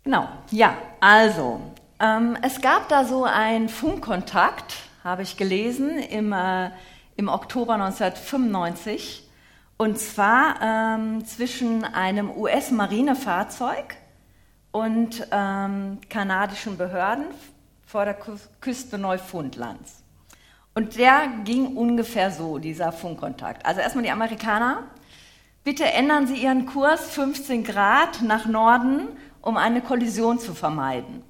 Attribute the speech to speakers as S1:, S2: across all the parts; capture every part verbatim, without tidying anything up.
S1: Genau, ja, also, ähm, es gab da so einen Funkkontakt, habe ich gelesen, im, äh, im Oktober neunzehnhundertfünfundneunzig, und zwar ähm, zwischen einem U S-Marinefahrzeug und ähm, kanadischen Behörden vor der Küste Neufundlands. Und der ging ungefähr so, dieser Funkkontakt. Also erstmal die Amerikaner: Bitte ändern Sie Ihren Kurs fünfzehn Grad nach Norden, um eine Kollision zu vermeiden.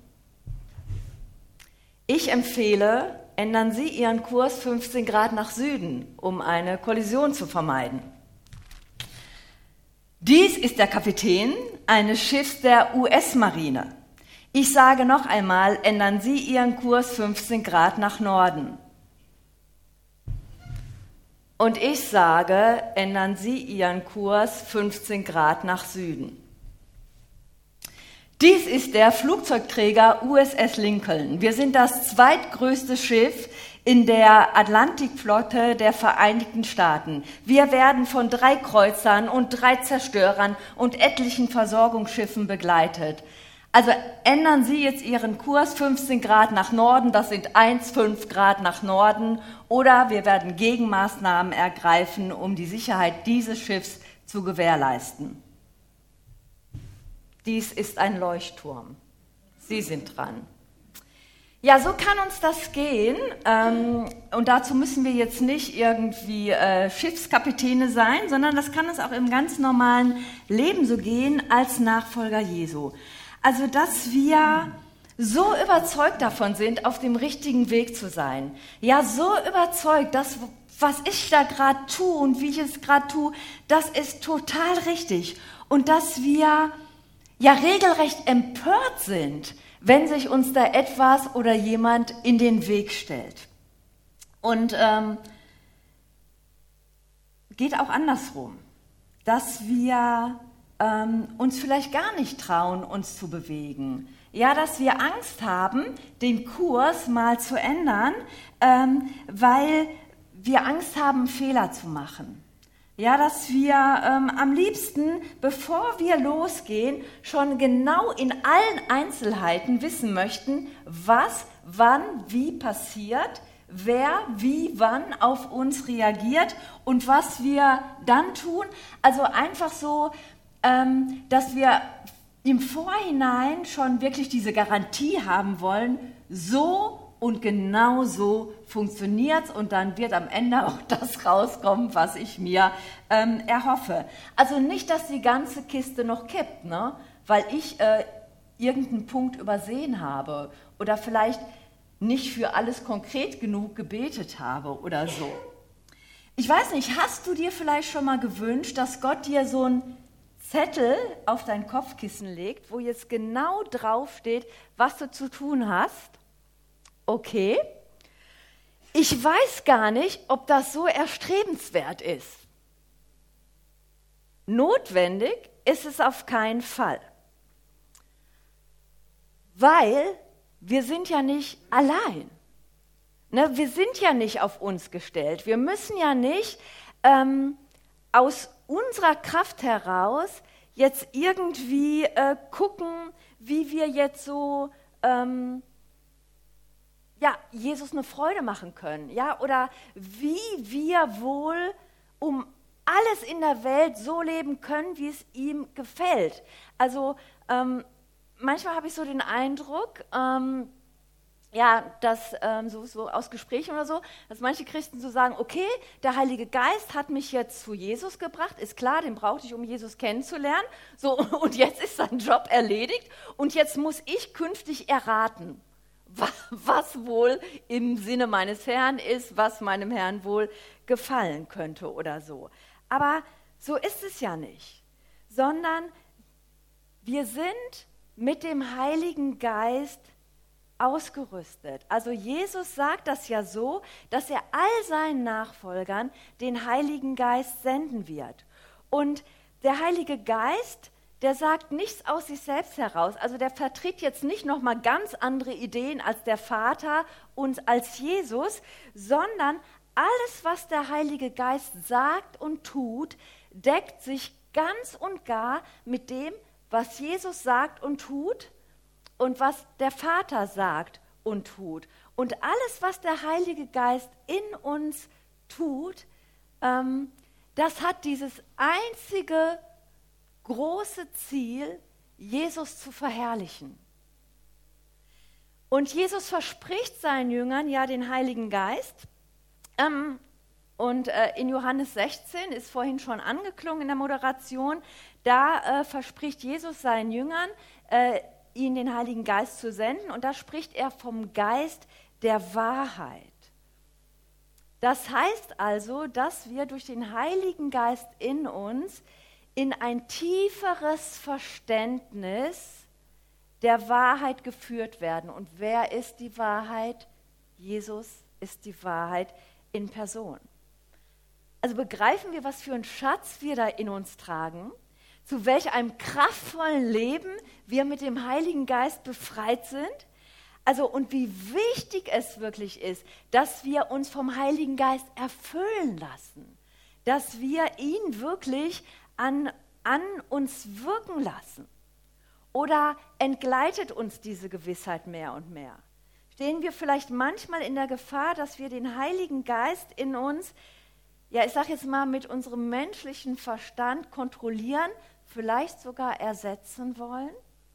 S1: Ich empfehle, ändern Sie Ihren Kurs fünfzehn Grad nach Süden, um eine Kollision zu vermeiden. Dies ist der Kapitän eines Schiffs der U S-Marine. Ich sage noch einmal, ändern Sie Ihren Kurs fünfzehn Grad nach Norden. Und ich sage, ändern Sie Ihren Kurs fünfzehn Grad nach Süden. Dies ist der Flugzeugträger U S S Lincoln. Wir sind das zweitgrößte Schiff in der Atlantikflotte der Vereinigten Staaten. Wir werden von drei Kreuzern und drei Zerstörern und etlichen Versorgungsschiffen begleitet. Also ändern Sie jetzt Ihren Kurs fünfzehn Grad nach Norden, das sind eins Komma fünf Grad nach Norden, oder wir werden Gegenmaßnahmen ergreifen, um die Sicherheit dieses Schiffs zu gewährleisten. Dies ist ein Leuchtturm. Sie sind dran. Ja, so kann uns das gehen. Ähm, und dazu müssen wir jetzt nicht irgendwie äh, Schiffskapitäne sein, sondern das kann uns auch im ganz normalen Leben so gehen als Nachfolger Jesu. Also, dass wir so überzeugt davon sind, auf dem richtigen Weg zu sein. Ja, so überzeugt, dass was ich da gerade tue und wie ich es gerade tue, das ist total richtig. Und dass wir ja regelrecht empört sind, wenn sich uns da etwas oder jemand in den Weg stellt. Und ähm, geht auch andersrum, dass wir ähm, uns vielleicht gar nicht trauen, uns zu bewegen. Ja, dass wir Angst haben, den Kurs mal zu ändern, ähm, weil wir Angst haben, Fehler zu machen. Ja, dass wir ähm, am liebsten, bevor wir losgehen, schon genau in allen Einzelheiten wissen möchten, was, wann, wie passiert, wer, wie, wann auf uns reagiert und was wir dann tun. Also einfach so, ähm, dass wir im Vorhinein schon wirklich diese Garantie haben wollen, so und genau so funktioniert's, und dann wird am Ende auch das rauskommen, was ich mir ähm, erhoffe. Also nicht, dass die ganze Kiste noch kippt, ne? Weil ich äh, irgendeinen Punkt übersehen habe oder vielleicht nicht für alles konkret genug gebetet habe oder so. Ich weiß nicht, hast du dir vielleicht schon mal gewünscht, dass Gott dir so einen Zettel auf dein Kopfkissen legt, wo jetzt genau draufsteht, was du zu tun hast? Okay, ich weiß gar nicht, ob das so erstrebenswert ist. Notwendig ist es auf keinen Fall, weil wir sind ja nicht allein. Ne, wir sind ja nicht auf uns gestellt. Wir müssen ja nicht ähm, aus unserer Kraft heraus jetzt irgendwie äh, gucken, wie wir jetzt so ähm, ja, Jesus eine Freude machen können, ja, oder wie wir wohl um alles in der Welt so leben können, wie es ihm gefällt. Also ähm, manchmal habe ich so den Eindruck, ähm, ja, dass ähm, so, so aus Gesprächen oder so, dass manche Christen so sagen, okay, der Heilige Geist hat mich jetzt zu Jesus gebracht, ist klar, den brauchte ich, um Jesus kennenzulernen, so, und jetzt ist sein Job erledigt und jetzt muss ich künftig erraten, was wohl im Sinne meines Herrn ist, was meinem Herrn wohl gefallen könnte oder so. Aber so ist es ja nicht, sondern wir sind mit dem Heiligen Geist ausgerüstet. Also Jesus sagt das ja so, dass er all seinen Nachfolgern den Heiligen Geist senden wird. Und der Heilige Geist, der sagt nichts aus sich selbst heraus. Also der vertritt jetzt nicht nochmal ganz andere Ideen als der Vater und als Jesus, sondern alles, was der Heilige Geist sagt und tut, deckt sich ganz und gar mit dem, was Jesus sagt und tut und was der Vater sagt und tut. Und alles, was der Heilige Geist in uns tut, ähm, das hat dieses einzige große Ziel, Jesus zu verherrlichen. Und Jesus verspricht seinen Jüngern ja den Heiligen Geist. Ähm, und äh, in Johannes sechzehn ist vorhin schon angeklungen in der Moderation, da äh, verspricht Jesus seinen Jüngern, äh, ihnen den Heiligen Geist zu senden. Und da spricht er vom Geist der Wahrheit. Das heißt also, dass wir durch den Heiligen Geist in uns in ein tieferes Verständnis der Wahrheit geführt werden. Und wer ist die Wahrheit? Jesus ist die Wahrheit in Person. Also begreifen wir, was für einen Schatz wir da in uns tragen, zu welch einem kraftvollen Leben wir mit dem Heiligen Geist befreit sind. Also und wie wichtig es wirklich ist, dass wir uns vom Heiligen Geist erfüllen lassen, dass wir ihn wirklich an, an uns wirken lassen. Oder entgleitet uns diese Gewissheit mehr und mehr? Stehen wir vielleicht manchmal in der Gefahr, dass wir den Heiligen Geist in uns, ja ich sage jetzt mal mit unserem menschlichen Verstand kontrollieren, vielleicht sogar ersetzen wollen?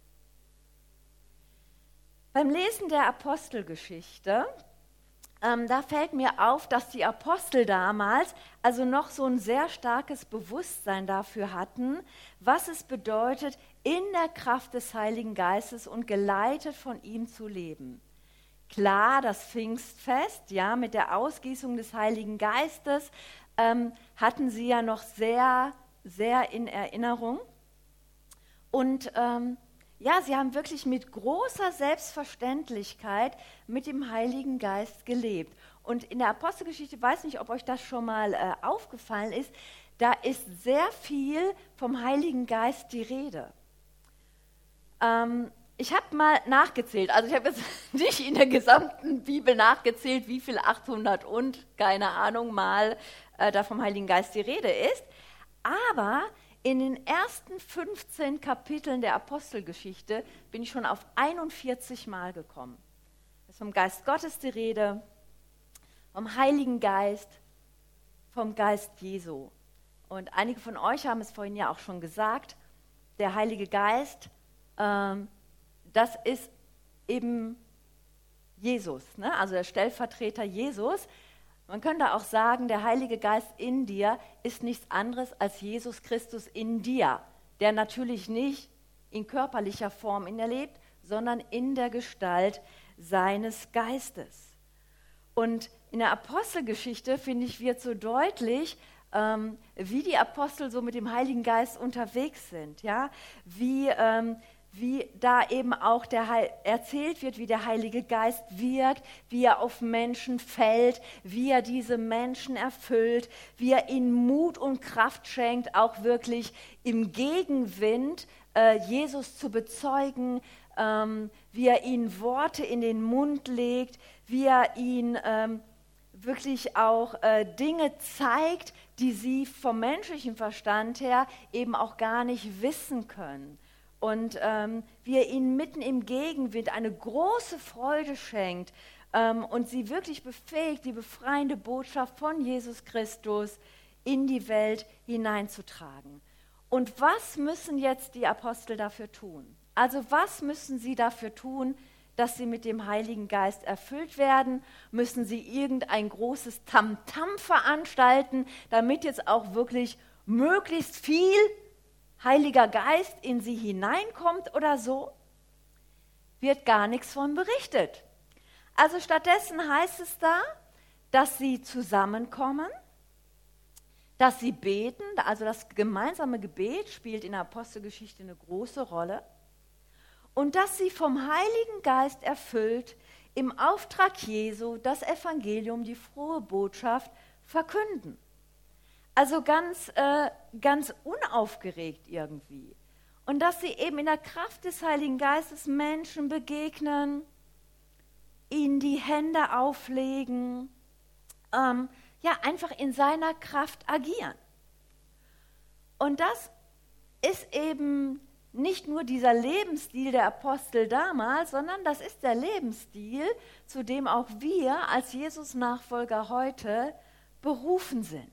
S1: Beim Lesen der Apostelgeschichte, ähm, da fällt mir auf, dass die Apostel damals also noch so ein sehr starkes Bewusstsein dafür hatten, was es bedeutet, in der Kraft des Heiligen Geistes und geleitet von ihm zu leben. Klar, das Pfingstfest, ja, mit der Ausgießung des Heiligen Geistes ähm, hatten sie ja noch sehr, sehr in Erinnerung. Und ähm, ja, sie haben wirklich mit großer Selbstverständlichkeit mit dem Heiligen Geist gelebt. Und in der Apostelgeschichte, ich weiß nicht, ob euch das schon mal äh, aufgefallen ist, da ist sehr viel vom Heiligen Geist die Rede. Ähm, ich habe mal nachgezählt, also ich habe jetzt nicht in der gesamten Bibel nachgezählt, wie viel achthundert und, keine Ahnung, mal äh, da vom Heiligen Geist die Rede ist, aber in den ersten fünfzehn Kapiteln der Apostelgeschichte bin ich schon auf einundvierzig Mal gekommen. Es ist vom Geist Gottes die Rede, vom Heiligen Geist, vom Geist Jesu. Und einige von euch haben es vorhin ja auch schon gesagt, der Heilige Geist, ähm, das ist eben Jesus, ne? Also der Stellvertreter Jesus. Man könnte auch sagen, der Heilige Geist in dir ist nichts anderes als Jesus Christus in dir, der natürlich nicht in körperlicher Form in dir lebt, sondern in der Gestalt seines Geistes. Und in der Apostelgeschichte, finde ich, wird so deutlich, ähm, wie die Apostel so mit dem Heiligen Geist unterwegs sind, ja? Wie, ähm, wie da eben auch der Heil- erzählt wird, wie der Heilige Geist wirkt, wie er auf Menschen fällt, wie er diese Menschen erfüllt, wie er ihnen Mut und Kraft schenkt, auch wirklich im Gegenwind äh, Jesus zu bezeugen, ähm, wie er ihnen Worte in den Mund legt, wie er ihnen ähm, wirklich auch äh, Dinge zeigt, die sie vom menschlichen Verstand her eben auch gar nicht wissen können. Und ähm, wie er ihnen mitten im Gegenwind eine große Freude schenkt ähm, und sie wirklich befähigt, die befreiende Botschaft von Jesus Christus in die Welt hineinzutragen. Und was müssen jetzt die Apostel dafür tun? Also was müssen sie dafür tun, dass sie mit dem Heiligen Geist erfüllt werden? Müssen sie irgendein großes Tamtam veranstalten, damit jetzt auch wirklich möglichst viel Heiliger Geist in sie hineinkommt oder so? Wird gar nichts von berichtet. Also stattdessen heißt es da, dass sie zusammenkommen, dass sie beten, also das gemeinsame Gebet spielt in der Apostelgeschichte eine große Rolle, und dass sie vom Heiligen Geist erfüllt im Auftrag Jesu das Evangelium, die frohe Botschaft, verkünden. Also ganz, äh, ganz unaufgeregt irgendwie. Und dass sie eben in der Kraft des Heiligen Geistes Menschen begegnen, ihnen die Hände auflegen, ähm, ja, einfach in seiner Kraft agieren. Und das ist eben nicht nur dieser Lebensstil der Apostel damals, sondern das ist der Lebensstil, zu dem auch wir als Jesus-Nachfolger heute berufen sind.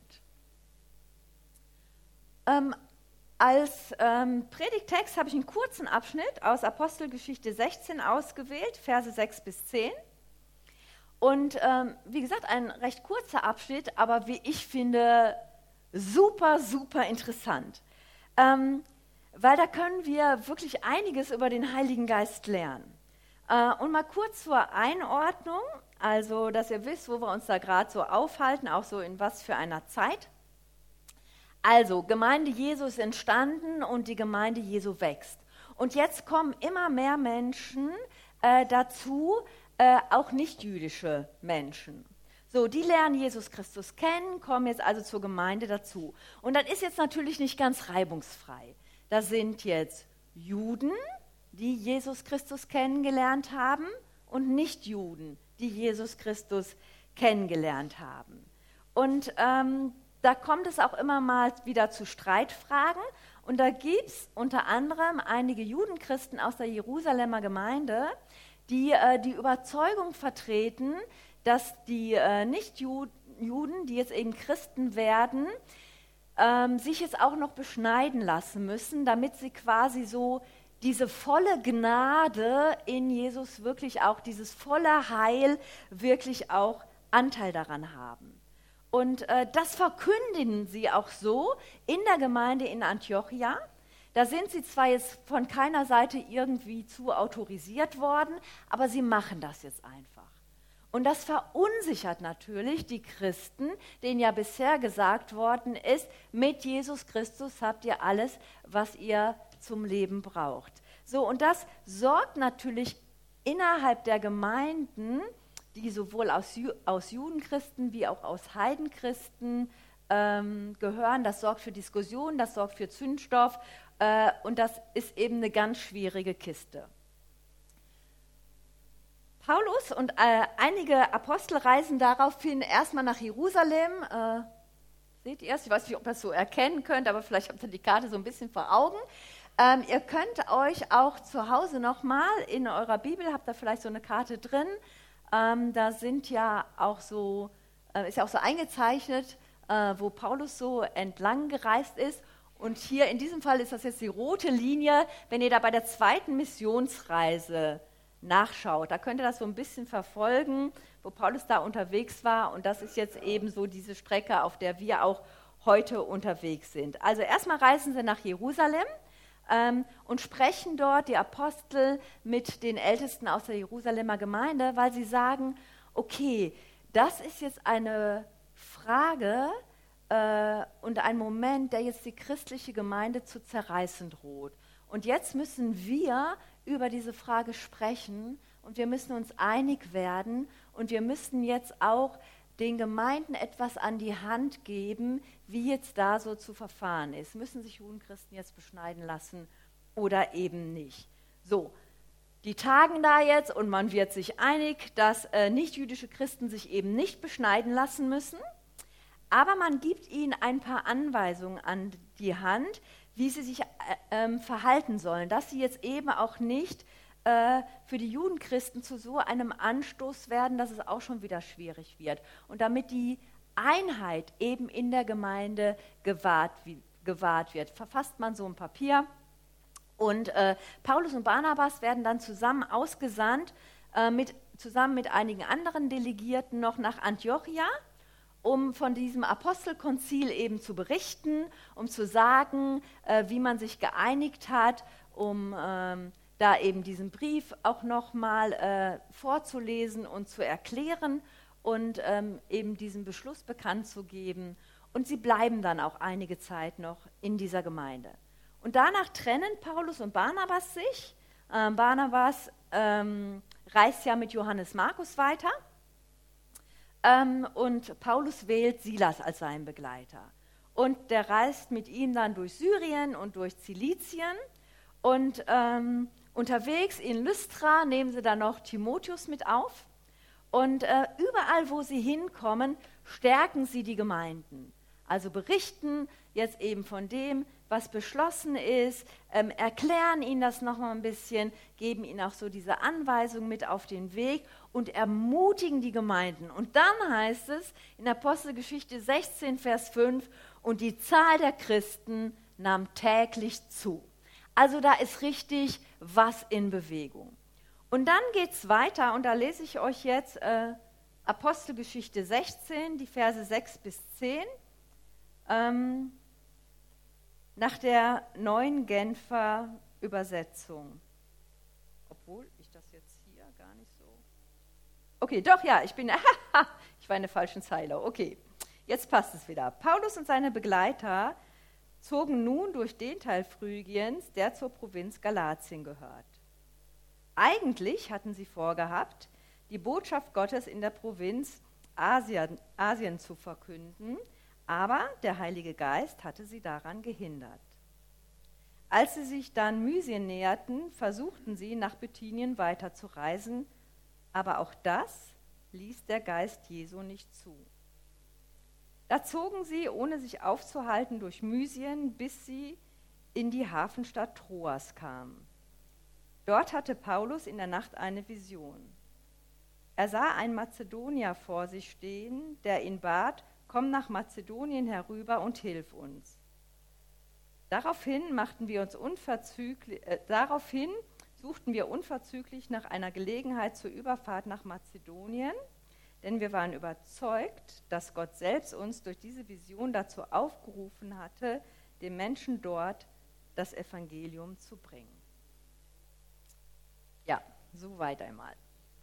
S1: Ähm, als ähm, Predigttext habe ich einen kurzen Abschnitt aus Apostelgeschichte sechzehn ausgewählt, Verse sechs bis zehn. Und ähm, wie gesagt, ein recht kurzer Abschnitt, aber wie ich finde, super, super interessant. Ähm, weil da können wir wirklich einiges über den Heiligen Geist lernen. Äh, und mal kurz zur Einordnung, also dass ihr wisst, wo wir uns da gerade so aufhalten, auch so in was für einer Zeit. Also, Gemeinde Jesu ist entstanden und die Gemeinde Jesu wächst. Und jetzt kommen immer mehr Menschen äh, dazu, äh, auch nicht-jüdische Menschen. So, die lernen Jesus Christus kennen, kommen jetzt also zur Gemeinde dazu. Und das ist jetzt natürlich nicht ganz reibungsfrei. Da sind jetzt Juden, die Jesus Christus kennengelernt haben, und Nichtjuden, die Jesus Christus kennengelernt haben. Und ähm, da kommt es auch immer mal wieder zu Streitfragen. Und da gibt es unter anderem einige Judenchristen aus der Jerusalemer Gemeinde, die äh, die Überzeugung vertreten, dass die äh, Nichtjuden, die jetzt eben Christen werden, ähm, sich jetzt auch noch beschneiden lassen müssen, damit sie quasi so diese volle Gnade in Jesus wirklich auch, dieses volle Heil wirklich auch Anteil daran haben. Und äh, das verkündigen sie auch so in der Gemeinde in Antiochia. Da sind sie zwar jetzt von keiner Seite irgendwie zu autorisiert worden, aber sie machen das jetzt einfach. Und das verunsichert natürlich die Christen, denen ja bisher gesagt worden ist, mit Jesus Christus habt ihr alles, was ihr zum Leben braucht. So, und das sorgt natürlich innerhalb der Gemeinden, die sowohl aus, Ju- aus Judenchristen wie auch aus Heidenchristen ähm, gehören, das sorgt für Diskussionen, das sorgt für Zündstoff äh, und das ist eben eine ganz schwierige Kiste. Paulus und äh, einige Apostel reisen daraufhin erstmal nach Jerusalem. Äh, seht ihr es? Ich weiß nicht, ob ihr es so erkennen könnt, aber vielleicht habt ihr die Karte so ein bisschen vor Augen. Ähm, ihr könnt euch auch zu Hause nochmal in eurer Bibel, habt ihr vielleicht so eine Karte drin, ähm, da sind ja auch so, äh, ist ja auch so eingezeichnet, äh, wo Paulus so entlang gereist ist. Und hier in diesem Fall ist das jetzt die rote Linie, wenn ihr da bei der zweiten Missionsreise nachschaut. Da könnt ihr das so ein bisschen verfolgen, wo Paulus da unterwegs war. Und das ist jetzt eben so diese Strecke, auf der wir auch heute unterwegs sind. Also erstmal reisen sie nach Jerusalem ähm, und sprechen dort, die Apostel, mit den Ältesten aus der Jerusalemer Gemeinde, weil sie sagen, okay, das ist jetzt eine Frage äh, und ein Moment, der jetzt die christliche Gemeinde zu zerreißen droht. Und jetzt müssen wir über diese Frage sprechen und wir müssen uns einig werden und wir müssen jetzt auch den Gemeinden etwas an die Hand geben, wie jetzt da so zu verfahren ist. Müssen sich Judenchristen jetzt beschneiden lassen oder eben nicht? So, die tagen da jetzt und man wird sich einig, dass äh, nichtjüdische Christen sich eben nicht beschneiden lassen müssen, aber man gibt ihnen ein paar Anweisungen an die Hand, wie sie sich äh, ähm, verhalten sollen, dass sie jetzt eben auch nicht äh, für die Judenchristen zu so einem Anstoß werden, dass es auch schon wieder schwierig wird. Und damit die Einheit eben in der Gemeinde gewahrt, wie, gewahrt wird, verfasst man so ein Papier. Und äh, Paulus und Barnabas werden dann zusammen ausgesandt, äh, mit, zusammen mit einigen anderen Delegierten noch nach Antiochia, um von diesem Apostelkonzil eben zu berichten, um zu sagen, äh, wie man sich geeinigt hat, um ähm, da eben diesen Brief auch nochmal äh, vorzulesen und zu erklären und ähm, eben diesen Beschluss bekannt zu geben. Und sie bleiben dann auch einige Zeit noch in dieser Gemeinde. Und danach trennen Paulus und Barnabas sich. Ähm, Barnabas ähm, reist ja mit Johannes Markus weiter. Ähm, und Paulus wählt Silas als seinen Begleiter. Und der reist mit ihm dann durch Syrien und durch Zilizien. Und ähm, unterwegs in Lystra nehmen sie dann noch Timotheus mit auf. Und äh, überall, wo sie hinkommen, stärken sie die Gemeinden. Also berichten jetzt eben von dem, was beschlossen ist, ähm, erklären ihnen das nochmal ein bisschen, geben ihnen auch so diese Anweisung mit auf den Weg und ermutigen die Gemeinden. Und dann heißt es in Apostelgeschichte sechzehn, Vers fünf, und die Zahl der Christen nahm täglich zu. Also da ist richtig was in Bewegung. Und dann geht es weiter und da lese ich euch jetzt äh, Apostelgeschichte sechzehn, die Verse sechs bis zehn, ähm, nach der neuen Genfer Übersetzung. Obwohl ich das jetzt hier gar nicht so... Okay, doch, ja, ich bin... ich war in der falschen Zeile. Okay, jetzt passt es wieder. Paulus und seine Begleiter zogen nun durch den Teil Phrygiens, der zur Provinz Galatien gehört. Eigentlich hatten sie vorgehabt, die Botschaft Gottes in der Provinz Asien, Asien zu verkünden, aber der Heilige Geist hatte sie daran gehindert. Als sie sich dann Mysien näherten, versuchten sie, nach Bithynien weiterzureisen, aber auch das ließ der Geist Jesu nicht zu. Da zogen sie, ohne sich aufzuhalten, durch Mysien, bis sie in die Hafenstadt Troas kamen. Dort hatte Paulus in der Nacht eine Vision. Er sah einen Mazedonier vor sich stehen, der ihn bat, komm nach Mazedonien herüber und hilf uns. Daraufhin machten wir uns unverzüglich, äh, daraufhin suchten wir unverzüglich nach einer Gelegenheit zur Überfahrt nach Mazedonien, denn wir waren überzeugt, dass Gott selbst uns durch diese Vision dazu aufgerufen hatte, den Menschen dort das Evangelium zu bringen. Ja, so weit einmal.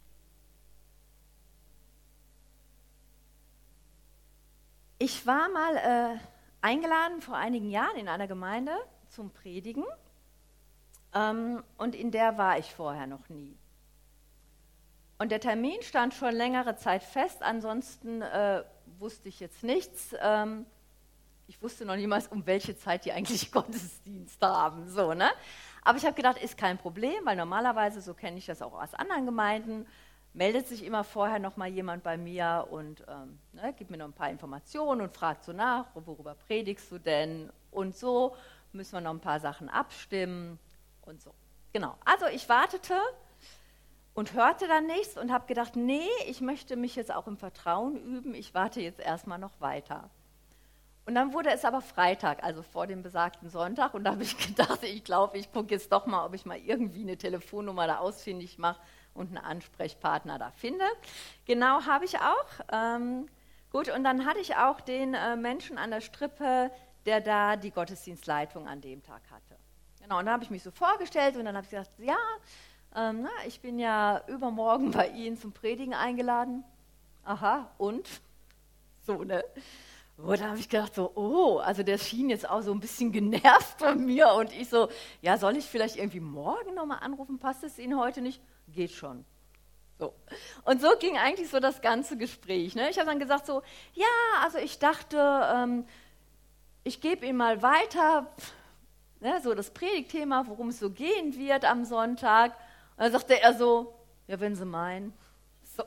S1: Ich war mal äh, eingeladen vor einigen Jahren in einer Gemeinde zum Predigen ähm, und in der war ich vorher noch nie. Und der Termin stand schon längere Zeit fest, ansonsten äh, wusste ich jetzt nichts. Ähm, ich wusste noch niemals, um welche Zeit die eigentlich Gottesdienst haben. So, ne? Aber ich habe gedacht, ist kein Problem, weil normalerweise, so kenne ich das auch aus anderen Gemeinden, meldet sich immer vorher noch mal jemand bei mir und ähm, ne, gibt mir noch ein paar Informationen und fragt so nach, worüber predigst du denn? Und so müssen wir noch ein paar Sachen abstimmen und so. Genau, also ich wartete und hörte dann nichts und habe gedacht, nee, ich möchte mich jetzt auch im Vertrauen üben, ich warte jetzt erstmal noch weiter. Und dann wurde es aber Freitag, also vor dem besagten Sonntag, und da habe ich gedacht, ich glaube, ich gucke jetzt doch mal, ob ich mal irgendwie eine Telefonnummer da ausfindig mache und einen Ansprechpartner da finde. Genau, habe ich auch. Ähm, gut, und dann hatte ich auch den äh, Menschen an der Strippe, der da die Gottesdienstleitung an dem Tag hatte. Genau, und dann habe ich mich so vorgestellt und dann habe ich gesagt, ja, ähm, na, ich bin ja übermorgen bei Ihnen zum Predigen eingeladen. Aha, und? So, ne? Oh, da habe ich gedacht so, oh, also der schien jetzt auch so ein bisschen genervt von mir und ich so, ja, soll ich vielleicht irgendwie morgen nochmal anrufen, passt es Ihnen heute nicht? Geht schon. So. Und so ging eigentlich so das ganze Gespräch. Ne? Ich habe dann gesagt so, ja, also ich dachte, ähm, ich gebe Ihnen mal weiter, ne, so das Predigtthema, worum es so gehen wird am Sonntag. Und dann sagte er so, ja, wenn Sie meinen. So.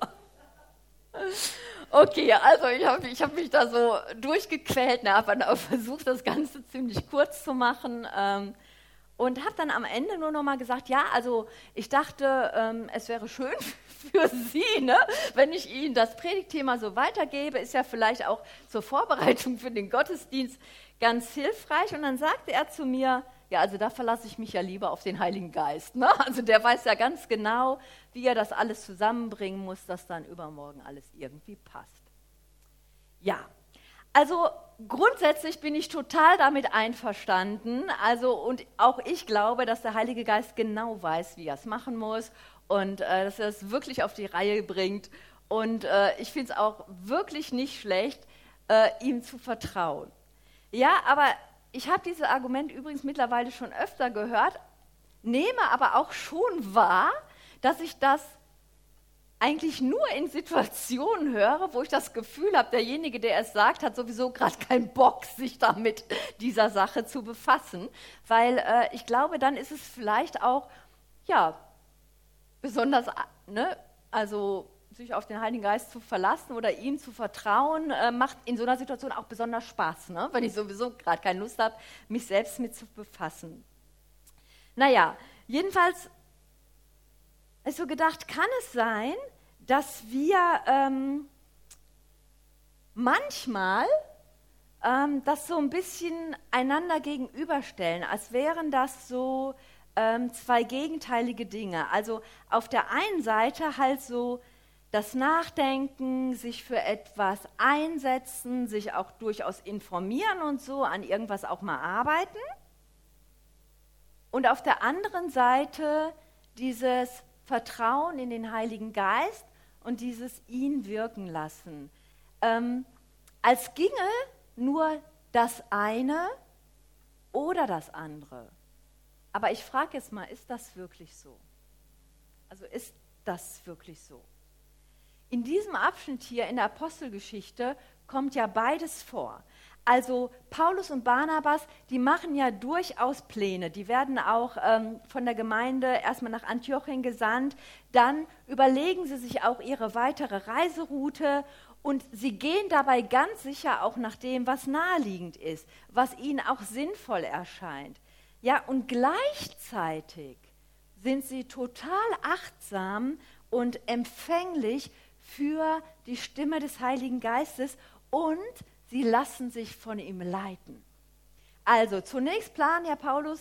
S1: Okay, also ich habe ich hab mich da so durchgequält, ne, habe dann auch versucht, das Ganze ziemlich kurz zu machen ähm, und habe dann am Ende nur noch mal gesagt, ja, also ich dachte, ähm, es wäre schön für Sie, ne, wenn ich Ihnen das Predigtthema so weitergebe, ist ja vielleicht auch zur Vorbereitung für den Gottesdienst ganz hilfreich. Und dann sagte er zu mir, ja, also da verlasse ich mich ja lieber auf den Heiligen Geist. Ne? Also der weiß ja ganz genau, wie er das alles zusammenbringen muss, dass dann übermorgen alles irgendwie passt. Ja, also grundsätzlich bin ich total damit einverstanden. Also und auch ich glaube, dass der Heilige Geist genau weiß, wie er es machen muss und äh, dass er es wirklich auf die Reihe bringt. Und äh, ich finde es auch wirklich nicht schlecht, äh, ihm zu vertrauen. Ja, aber ich habe dieses Argument übrigens mittlerweile schon öfter gehört, nehme aber auch schon wahr, dass ich das eigentlich nur in Situationen höre, wo ich das Gefühl habe, derjenige, der es sagt, hat sowieso gerade keinen Bock, sich damit dieser Sache zu befassen, weil äh, ich glaube, dann ist es vielleicht auch, ja, besonders, ne, also sich auf den Heiligen Geist zu verlassen oder ihm zu vertrauen, äh, macht in so einer Situation auch besonders Spaß, ne? Wenn ich sowieso gerade keine Lust habe, mich selbst mit zu befassen. Naja, jedenfalls ist so gedacht, kann es sein, dass wir ähm, manchmal ähm, das so ein bisschen einander gegenüberstellen, als wären das so ähm, zwei gegenteilige Dinge. Also auf der einen Seite halt so das Nachdenken, sich für etwas einsetzen, sich auch durchaus informieren und so, an irgendwas auch mal arbeiten. Und auf der anderen Seite dieses Vertrauen in den Heiligen Geist und dieses ihn wirken lassen. Ähm, als ginge nur das eine oder das andere. Aber ich frage jetzt mal, ist das wirklich so? Also ist das wirklich so? In diesem Abschnitt hier in der Apostelgeschichte kommt ja beides vor. Also Paulus und Barnabas, die machen ja durchaus Pläne. Die werden auch ähm, von der Gemeinde erstmal nach Antiochien gesandt. Dann überlegen sie sich auch ihre weitere Reiseroute und sie gehen dabei ganz sicher auch nach dem, was naheliegend ist, was ihnen auch sinnvoll erscheint. Ja, und gleichzeitig sind sie total achtsam und empfänglich für die Stimme des Heiligen Geistes und sie lassen sich von ihm leiten. Also zunächst planen ja Paulus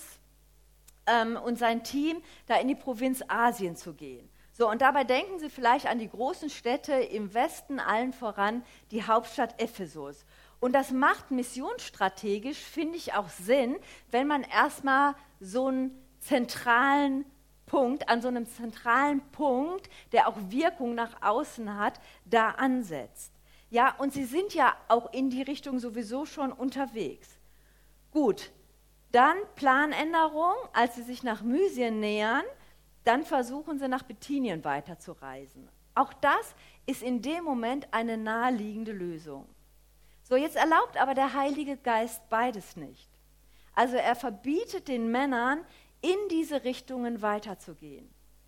S1: ähm, und sein Team, da in die Provinz Asien zu gehen. So, und dabei denken Sie vielleicht an die großen Städte im Westen, allen voran die Hauptstadt Ephesus. Und das macht missionsstrategisch, finde ich, auch Sinn, wenn man erstmal so einen zentralen Punkt, an so einem zentralen Punkt, der auch Wirkung nach außen hat, da ansetzt. Ja, und sie sind ja auch in die Richtung sowieso schon unterwegs. Gut, dann Planänderung, als sie sich nach Mysien nähern, dann versuchen sie nach Bithynien weiterzureisen. Auch das ist in dem Moment eine naheliegende Lösung. So, jetzt erlaubt aber der Heilige Geist beides nicht. Also er verbietet den Männern, in diese Richtungen weiterzugehen.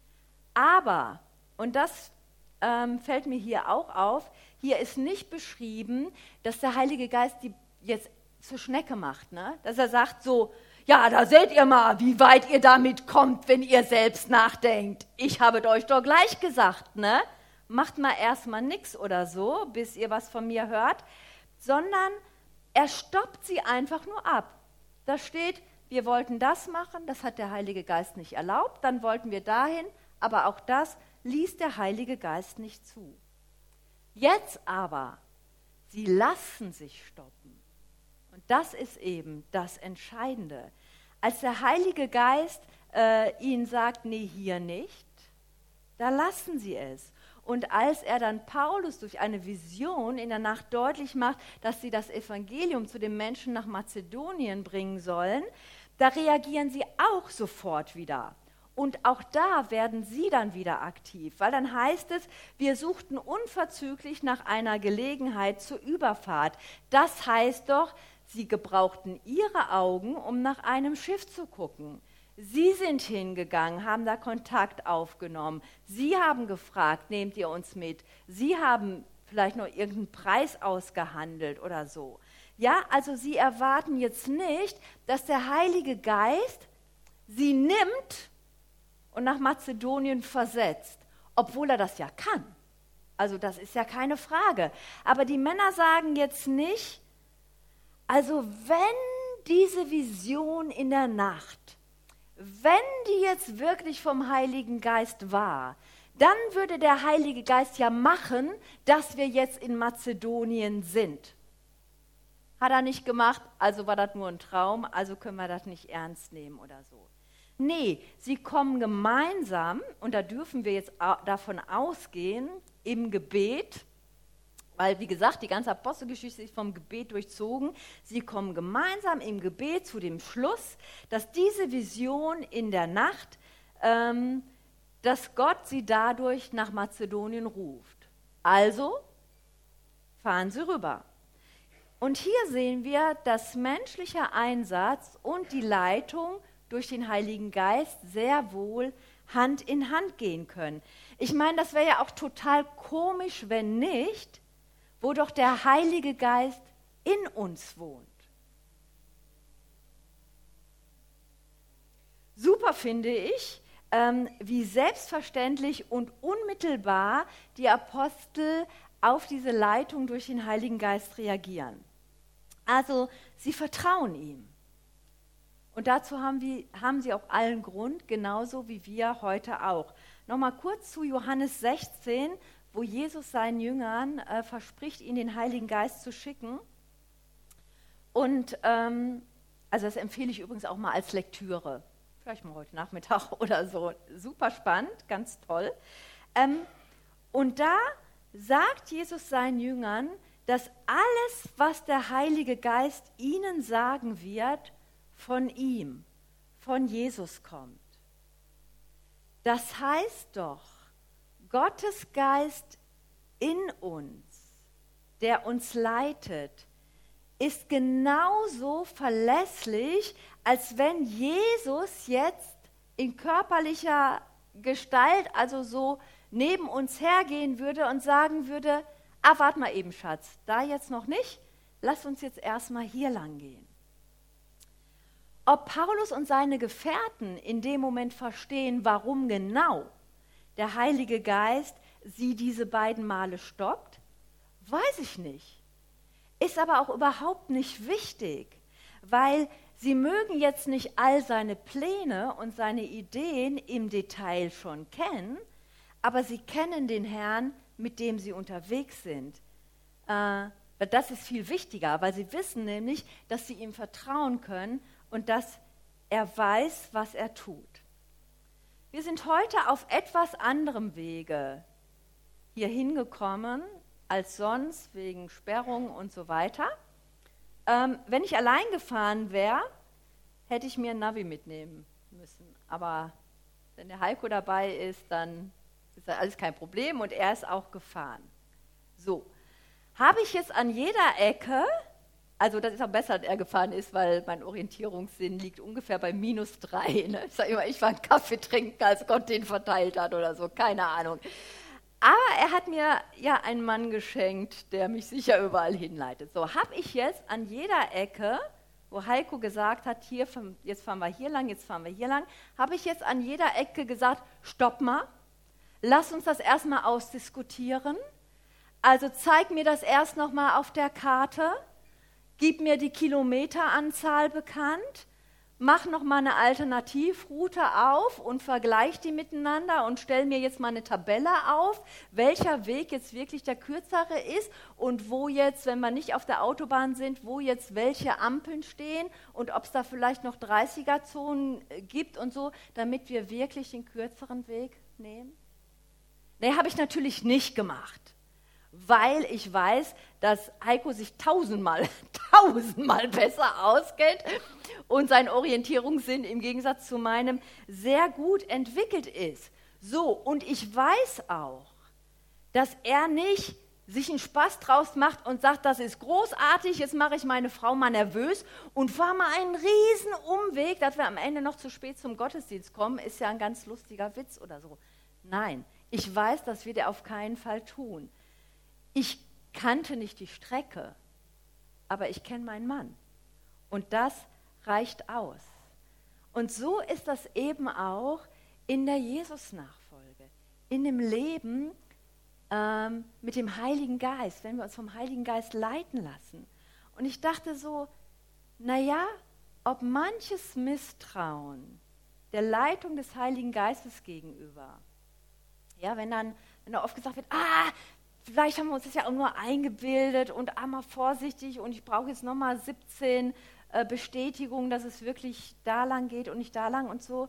S1: Aber, und das ähm, fällt mir hier auch auf, hier ist nicht beschrieben, dass der Heilige Geist die jetzt zur Schnecke macht, ne? Dass er sagt so, ja, da seht ihr mal, wie weit ihr damit kommt, wenn ihr selbst nachdenkt. Ich habe euch doch gleich gesagt, ne? Macht mal erstmal nichts oder so, bis ihr was von mir hört, sondern er stoppt sie einfach nur ab. Da steht, wir wollten das machen, das hat der Heilige Geist nicht erlaubt, dann wollten wir dahin, aber auch das ließ der Heilige Geist nicht zu. Jetzt aber, sie lassen sich stoppen. Und das ist eben das Entscheidende. Als der Heilige Geist äh, ihnen sagt, nee, hier nicht, da lassen sie es. Und als er dann Paulus durch eine Vision in der Nacht deutlich macht, dass sie das Evangelium zu den Menschen nach Mazedonien bringen sollen, da reagieren sie auch sofort wieder. Und auch da werden sie dann wieder aktiv, weil dann heißt es, wir suchten unverzüglich nach einer Gelegenheit zur Überfahrt. Das heißt doch, sie gebrauchten ihre Augen, um nach einem Schiff zu gucken. Sie sind hingegangen, haben da Kontakt aufgenommen. Sie haben gefragt, nehmt ihr uns mit? Sie haben vielleicht noch irgendeinen Preis ausgehandelt oder so. Ja, also sie erwarten jetzt nicht, dass der Heilige Geist sie nimmt und nach Mazedonien versetzt, obwohl er das ja kann. Also das ist ja keine Frage. Aber die Männer sagen jetzt nicht, also wenn diese Vision in der Nacht, wenn die jetzt wirklich vom Heiligen Geist war, dann würde der Heilige Geist ja machen, dass wir jetzt in Mazedonien sind. Hat er nicht gemacht, also war das nur ein Traum, also können wir das nicht ernst nehmen oder so. Nee, sie kommen gemeinsam, und da dürfen wir jetzt davon ausgehen, im Gebet, weil, wie gesagt, die ganze Apostelgeschichte ist vom Gebet durchzogen. Sie kommen gemeinsam im Gebet zu dem Schluss, dass diese Vision in der Nacht, ähm, dass Gott sie dadurch nach Mazedonien ruft. Also fahren sie rüber. Und hier sehen wir, dass menschlicher Einsatz und die Leitung durch den Heiligen Geist sehr wohl Hand in Hand gehen können. Ich meine, das wäre ja auch total komisch, wenn nicht, wo doch der Heilige Geist in uns wohnt. Super finde ich, ähm, wie selbstverständlich und unmittelbar die Apostel auf diese Leitung durch den Heiligen Geist reagieren. Also sie vertrauen ihm. Und dazu haben, wir, haben sie auch allen Grund, genauso wie wir heute auch. Nochmal kurz zu Johannes sechzehn, wo Jesus seinen Jüngern äh, verspricht, ihnen den Heiligen Geist zu schicken. Und ähm, also das empfehle ich übrigens auch mal als Lektüre. Vielleicht mal heute Nachmittag oder so. Super spannend, ganz toll. Ähm, und da sagt Jesus seinen Jüngern, dass alles, was der Heilige Geist ihnen sagen wird, von ihm, von Jesus kommt. Das heißt doch, Gottes Geist in uns, der uns leitet, ist genauso verlässlich, als wenn Jesus jetzt in körperlicher Gestalt, also so neben uns hergehen würde und sagen würde, ah, warte mal eben, Schatz, da jetzt noch nicht, lass uns jetzt erstmal hier lang gehen. Ob Paulus und seine Gefährten in dem Moment verstehen, warum genau der Heilige Geist sie diese beiden Male stoppt, weiß ich nicht. Ist aber auch überhaupt nicht wichtig, weil sie mögen jetzt nicht all seine Pläne und seine Ideen im Detail schon kennen, aber sie kennen den Herrn, mit dem sie unterwegs sind. Äh, das ist viel wichtiger, weil sie wissen nämlich, dass sie ihm vertrauen können und dass er weiß, was er tut. Wir sind heute auf etwas anderem Wege hier hingekommen als sonst, wegen Sperrung und so weiter. Ähm, wenn ich allein gefahren wäre, hätte ich mir ein Navi mitnehmen müssen. Aber wenn der Heiko dabei ist, dann ist das alles kein Problem und er ist auch gefahren. So, habe ich jetzt an jeder Ecke, also das ist auch besser, dass er gefahren ist, weil mein Orientierungssinn liegt ungefähr bei minus drei. Ne? Ich sage immer, ich war einen Kaffee trinken, als Gott den verteilt hat oder so, keine Ahnung. Aber er hat mir ja einen Mann geschenkt, der mich sicher überall hinleitet. So, habe ich jetzt an jeder Ecke, wo Heiko gesagt hat, hier, jetzt fahren wir hier lang, jetzt fahren wir hier lang, habe ich jetzt an jeder Ecke gesagt, stopp mal, lass uns das erstmal ausdiskutieren. Also zeig mir das erst nochmal auf der Karte, gib mir die Kilometeranzahl bekannt, mach nochmal eine Alternativroute auf und vergleich die miteinander und stell mir jetzt mal eine Tabelle auf, welcher Weg jetzt wirklich der kürzere ist und wo jetzt, wenn wir nicht auf der Autobahn sind, wo jetzt welche Ampeln stehen und ob es da vielleicht noch dreißiger-Zonen gibt und so, damit wir wirklich den kürzeren Weg nehmen. Nee, habe ich natürlich nicht gemacht, weil ich weiß, dass Heiko sich tausendmal, tausendmal besser auskennt und sein Orientierungssinn im Gegensatz zu meinem sehr gut entwickelt ist. So, und ich weiß auch, dass er nicht sich einen Spaß draus macht und sagt, das ist großartig, jetzt mache ich meine Frau mal nervös und fahre mal einen riesen Umweg, dass wir am Ende noch zu spät zum Gottesdienst kommen, ist ja ein ganz lustiger Witz oder so. Nein, ich weiß, das wird er auf keinen Fall tun. Ich kannte nicht die Strecke, aber ich kenne meinen Mann. Und das reicht aus. Und so ist das eben auch in der Jesus-Nachfolge, in dem Leben ähm, mit dem Heiligen Geist, wenn wir uns vom Heiligen Geist leiten lassen. Und ich dachte so, naja, ob manches Misstrauen der Leitung des Heiligen Geistes gegenüber, ja, wenn dann, wenn da oft gesagt wird, ah, vielleicht haben wir uns das ja auch nur eingebildet und ah, mal vorsichtig und ich brauche jetzt nochmal siebzehn äh, Bestätigungen, dass es wirklich da lang geht und nicht da lang und so.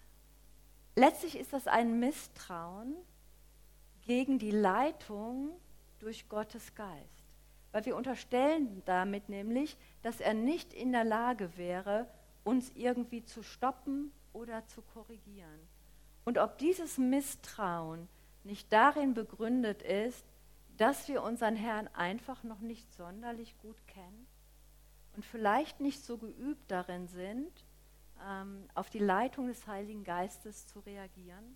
S1: Letztlich ist das ein Misstrauen gegen die Leitung durch Gottes Geist. Weil wir unterstellen damit nämlich, dass er nicht in der Lage wäre, uns irgendwie zu stoppen oder zu korrigieren. Und ob dieses Misstrauen nicht darin begründet ist, dass wir unseren Herrn einfach noch nicht sonderlich gut kennen und vielleicht nicht so geübt darin sind, ähm, auf die Leitung des Heiligen Geistes zu reagieren?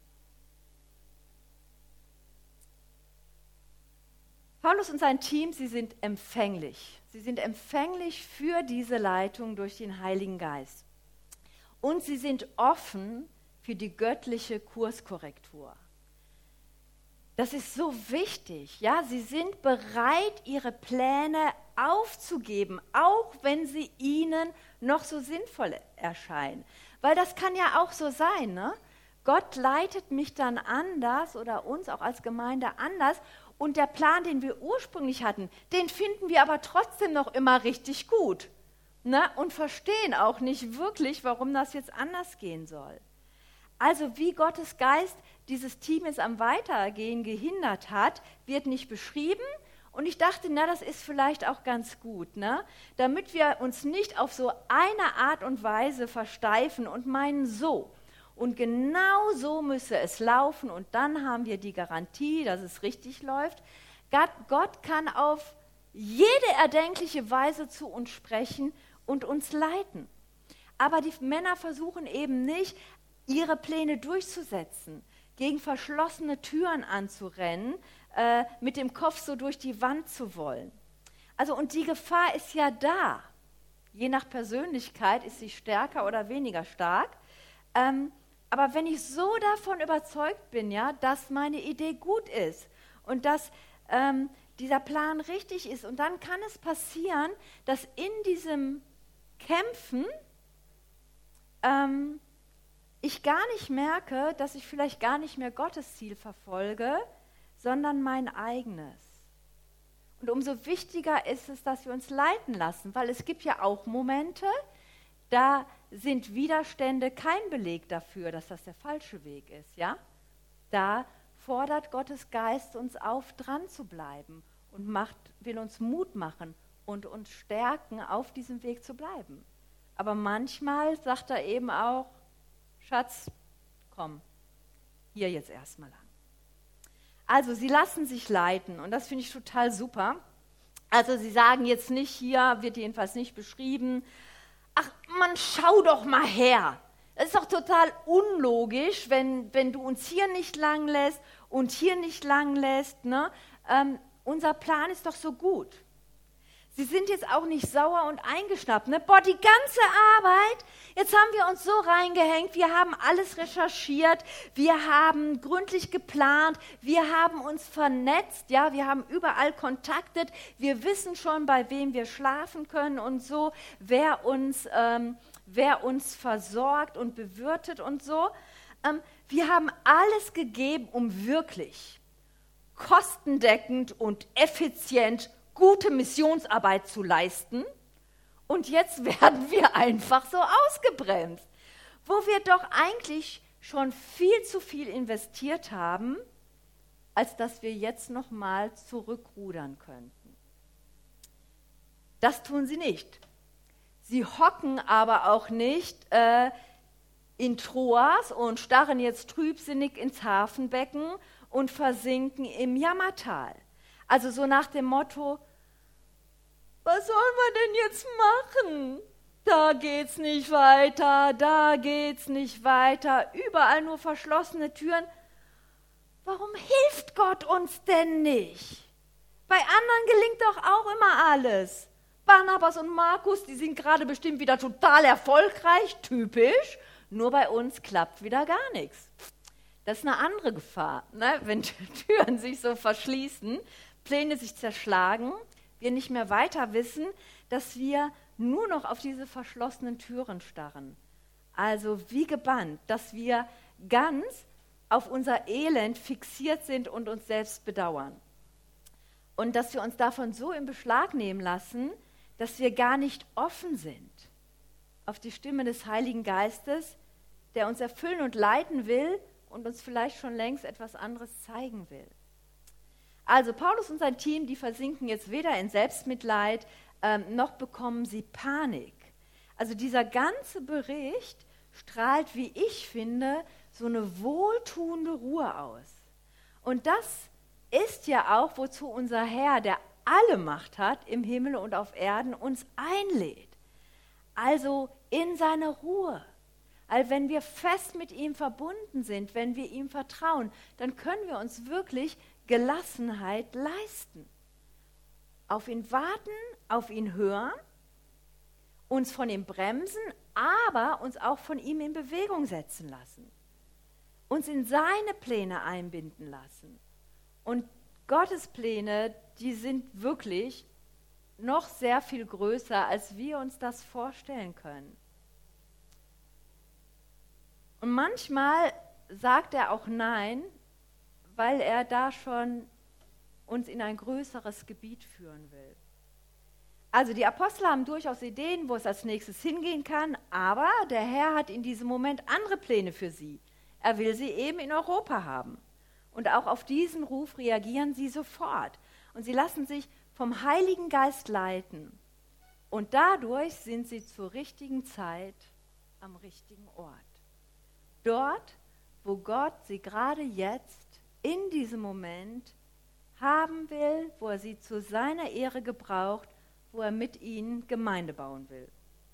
S1: Paulus und sein Team, sie sind empfänglich. Sie sind empfänglich für diese Leitung durch den Heiligen Geist. Und sie sind offen für die göttliche Kurskorrektur. Das ist so wichtig. Ja? Sie sind bereit, ihre Pläne aufzugeben, auch wenn sie ihnen noch so sinnvoll erscheinen. Weil das kann ja auch so sein. Ne? Gott leitet mich dann anders oder uns auch als Gemeinde anders. Und der Plan, den wir ursprünglich hatten, den finden wir aber trotzdem noch immer richtig gut. Ne? Und verstehen auch nicht wirklich, warum das jetzt anders gehen soll. Also wie Gottes Geist dieses Team jetzt am Weitergehen gehindert hat, wird nicht beschrieben. Und ich dachte, na, das ist vielleicht auch ganz gut, ne? Damit wir uns nicht auf so eine Art und Weise versteifen und meinen, so. Und genau so müsse es laufen und dann haben wir die Garantie, dass es richtig läuft. Gott, Gott kann auf jede erdenkliche Weise zu uns sprechen und uns leiten. Aber die Männer versuchen eben nicht, ihre Pläne durchzusetzen, gegen verschlossene Türen anzurennen, äh, mit dem Kopf so durch die Wand zu wollen. Also und die Gefahr ist ja da. Je nach Persönlichkeit ist sie stärker oder weniger stark. Ähm, Aber wenn ich so davon überzeugt bin, ja, dass meine Idee gut ist und dass ähm, dieser Plan richtig ist, und dann kann es passieren, dass in diesem Kämpfen ähm, ich gar nicht merke, dass ich vielleicht gar nicht mehr Gottes Ziel verfolge, sondern mein eigenes. Und umso wichtiger ist es, dass wir uns leiten lassen, weil es gibt ja auch Momente, da sind Widerstände kein Beleg dafür, dass das der falsche Weg ist. Ja? Da fordert Gottes Geist uns auf, dran zu bleiben und macht, will uns Mut machen und uns stärken, auf diesem Weg zu bleiben. Aber manchmal sagt er eben auch, Schatz, komm, hier jetzt erstmal lang. Also sie lassen sich leiten und das finde ich total super. Also sie sagen jetzt nicht, hier wird jedenfalls nicht beschrieben, ach man, schau doch mal her. Das ist doch total unlogisch, wenn, wenn du uns hier nicht lang lässt und hier nicht lang lässt. Ne? Ähm, unser Plan ist doch so gut. Sie sind jetzt auch nicht sauer und eingeschnappt. Ne? Boah, die ganze Arbeit, jetzt haben wir uns so reingehängt, wir haben alles recherchiert, wir haben gründlich geplant, wir haben uns vernetzt, ja, wir haben überall kontaktet, wir wissen schon, bei wem wir schlafen können und so, wer uns, ähm, wer uns versorgt und bewirtet und so. Ähm, wir haben alles gegeben, um wirklich kostendeckend und effizient gute Missionsarbeit zu leisten, und jetzt werden wir einfach so ausgebremst, wo wir doch eigentlich schon viel zu viel investiert haben, als dass wir jetzt noch mal zurückrudern könnten. Das tun sie nicht. Sie hocken aber auch nicht äh, in Troas und starren jetzt trübsinnig ins Hafenbecken und versinken im Jammertal. Also so nach dem Motto, was sollen wir denn jetzt machen? Da geht's nicht weiter, da geht's nicht weiter, überall nur verschlossene Türen. Warum hilft Gott uns denn nicht? Bei anderen gelingt doch auch immer alles. Barnabas und Markus, die sind gerade bestimmt wieder total erfolgreich, typisch, nur bei uns klappt wieder gar nichts. Das ist eine andere Gefahr, ne? Wenn Türen sich so verschließen, Pläne sich zerschlagen, wir nicht mehr weiter wissen, dass wir nur noch auf diese verschlossenen Türen starren. Also wie gebannt, dass wir ganz auf unser Elend fixiert sind und uns selbst bedauern. Und dass wir uns davon so in Beschlag nehmen lassen, dass wir gar nicht offen sind auf die Stimme des Heiligen Geistes, der uns erfüllen und leiten will und uns vielleicht schon längst etwas anderes zeigen will. Also Paulus und sein Team, die versinken jetzt weder in Selbstmitleid, ähm, noch bekommen sie Panik. Also dieser ganze Bericht strahlt, wie ich finde, so eine wohltuende Ruhe aus. Und das ist ja auch, wozu unser Herr, der alle Macht hat, im Himmel und auf Erden, uns einlädt. Also in seine Ruhe, Weil wenn wir fest mit ihm verbunden sind, wenn wir ihm vertrauen, dann können wir uns wirklich Gelassenheit leisten. Auf ihn warten, auf ihn hören, uns von ihm bremsen, aber uns auch von ihm in Bewegung setzen lassen. Uns in seine Pläne einbinden lassen. Und Gottes Pläne, die sind wirklich noch sehr viel größer, als wir uns das vorstellen können. Und manchmal sagt er auch Nein, weil er da schon uns in ein größeres Gebiet führen will. Also die Apostel haben durchaus Ideen, wo es als nächstes hingehen kann, aber der Herr hat in diesem Moment andere Pläne für sie. Er will sie eben in Europa haben. Und auch auf diesen Ruf reagieren sie sofort. Und sie lassen sich vom Heiligen Geist leiten. Und dadurch sind sie zur richtigen Zeit am richtigen Ort. Dort, wo Gott sie gerade jetzt, in diesem Moment, haben will, wo er sie zu seiner Ehre gebraucht, wo er mit ihnen Gemeinde bauen will.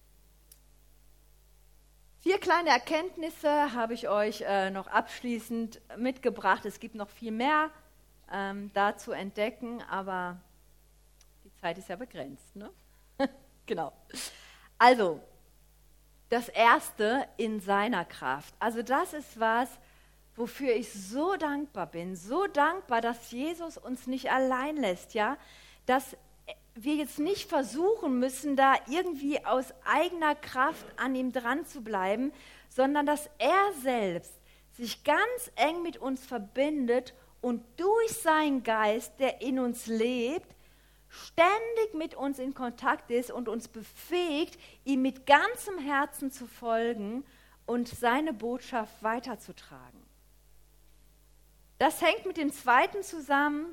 S1: Vier kleine Erkenntnisse habe ich euch äh, noch abschließend mitgebracht. Es gibt noch viel mehr ähm, da zu entdecken, aber die Zeit ist ja begrenzt. Ne? Genau. Also, das Erste in seiner Kraft. Also das ist was, wofür ich so dankbar bin. So dankbar, dass Jesus uns nicht allein lässt, ja, dass wir jetzt nicht versuchen müssen, da irgendwie aus eigener Kraft an ihm dran zu bleiben, sondern dass er selbst sich ganz eng mit uns verbindet und durch seinen Geist, der in uns lebt, ständig mit uns in Kontakt ist und uns befähigt, ihm mit ganzem Herzen zu folgen und seine Botschaft weiterzutragen. Das hängt mit dem Zweiten zusammen,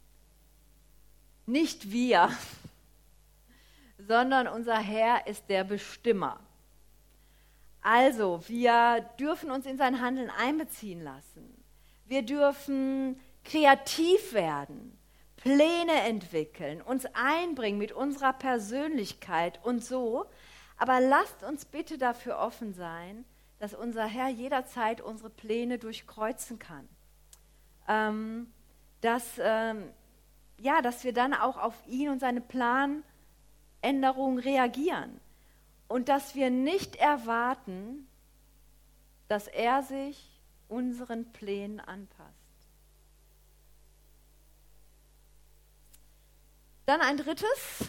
S1: nicht wir, sondern unser Herr ist der Bestimmer. Also, wir dürfen uns in sein Handeln einbeziehen lassen. Wir dürfen kreativ werden, Pläne entwickeln, uns einbringen mit unserer Persönlichkeit und so. Aber lasst uns bitte dafür offen sein, dass unser Herr jederzeit unsere Pläne durchkreuzen kann. Ähm, dass, ähm, ja, dass wir dann auch auf ihn und seine Planänderungen reagieren. Und dass wir nicht erwarten, dass er sich unseren Plänen anpasst. Dann ein drittes,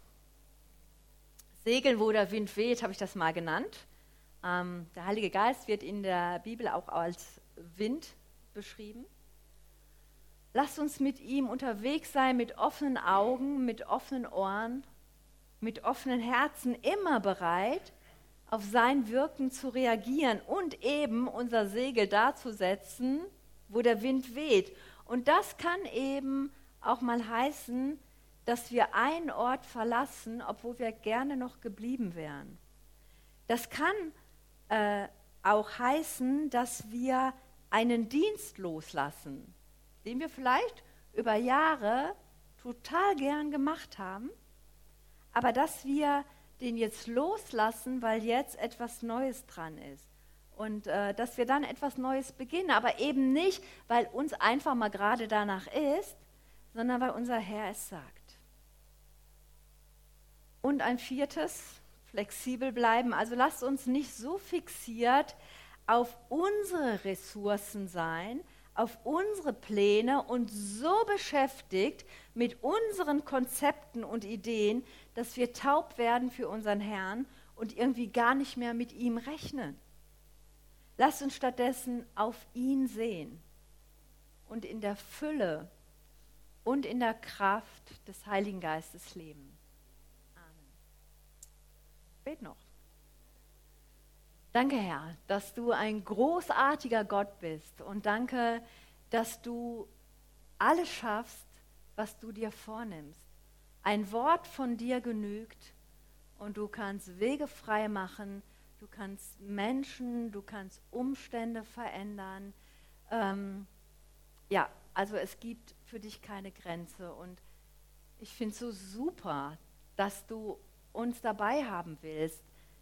S1: Segeln, wo der Wind weht, habe ich das mal genannt. Ähm, der Heilige Geist wird in der Bibel auch als Wind beschrieben. Lasst uns mit ihm unterwegs sein, mit offenen Augen, mit offenen Ohren, mit offenen Herzen, immer bereit, auf sein Wirken zu reagieren und eben unser Segel da zu setzen, wo der Wind weht. Und das kann eben auch mal heißen, dass wir einen Ort verlassen, obwohl wir gerne noch geblieben wären. Das kann äh, auch heißen, dass wir einen Dienst loslassen, den wir vielleicht über Jahre total gern gemacht haben, aber dass wir den jetzt loslassen, weil jetzt etwas Neues dran ist. Und äh, dass wir dann etwas Neues beginnen, aber eben nicht, weil uns einfach mal gerade danach ist, sondern weil unser Herr es sagt. Und ein viertes, flexibel bleiben. Also lasst uns nicht so fixiert auf unsere Ressourcen sein, auf unsere Pläne und so beschäftigt mit unseren Konzepten und Ideen, dass wir taub werden für unseren Herrn und irgendwie gar nicht mehr mit ihm rechnen. Lasst uns stattdessen auf ihn sehen und in der Fülle und in der Kraft des Heiligen Geistes leben. Amen. Bet noch. Danke, Herr, dass du ein großartiger Gott bist und danke, dass du alles schaffst, was du dir vornimmst. Ein Wort von dir genügt und du kannst Wege frei machen, du kannst Menschen, du kannst Umstände verändern. Ähm, ja, also es gibt für dich keine Grenze und ich finde es so super, dass du uns dabei haben willst,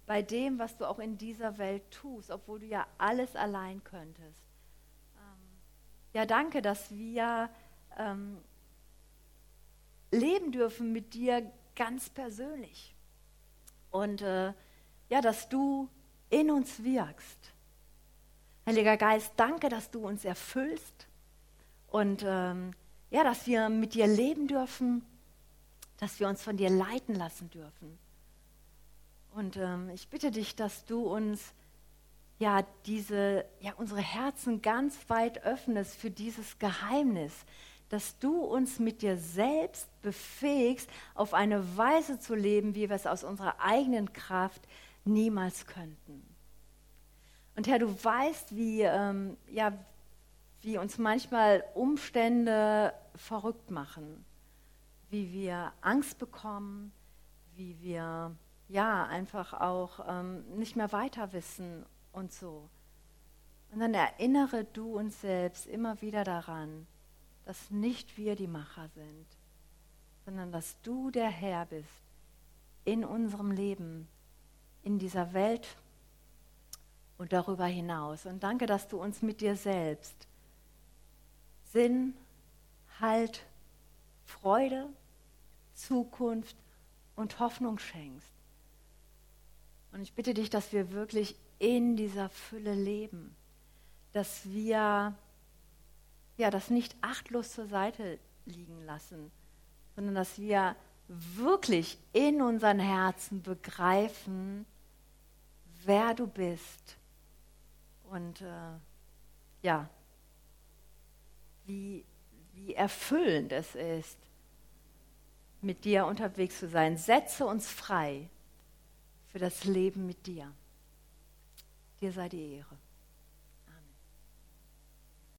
S1: bei dem, was du auch in dieser Welt tust, obwohl du ja alles allein könntest. Ähm, ja, danke, dass wir ähm, leben dürfen mit dir ganz persönlich. Und äh, ja, dass du in uns wirkst. Heiliger Geist, danke, dass du uns erfüllst und ähm, ja, dass wir mit dir leben dürfen, dass wir uns von dir leiten lassen dürfen. Und ähm, ich bitte dich, dass du uns ja diese, ja unsere Herzen ganz weit öffnest für dieses Geheimnis, dass du uns mit dir selbst befähigst, auf eine Weise zu leben, wie wir es aus unserer eigenen Kraft niemals könnten. Und Herr, du weißt, wie, ähm, ja, wie uns manchmal Umstände verrückt machen, wie wir Angst bekommen, wie wir ja einfach auch ähm, nicht mehr weiter wissen und so. Und dann erinnere du uns selbst immer wieder daran, dass nicht wir die Macher sind, sondern dass du der Herr bist in unserem Leben, in dieser Welt und darüber hinaus. Und danke, dass du uns mit dir selbst Sinn, Halt, Freude, Zukunft und Hoffnung schenkst. Und ich bitte dich, dass wir wirklich in dieser Fülle leben, dass wir ja, das nicht achtlos zur Seite liegen lassen, sondern dass wir wirklich in unseren Herzen begreifen, wer du bist und äh, ja, wie, wie erfüllend es ist, mit dir unterwegs zu sein. Setze uns frei für das Leben mit dir. Dir sei die Ehre.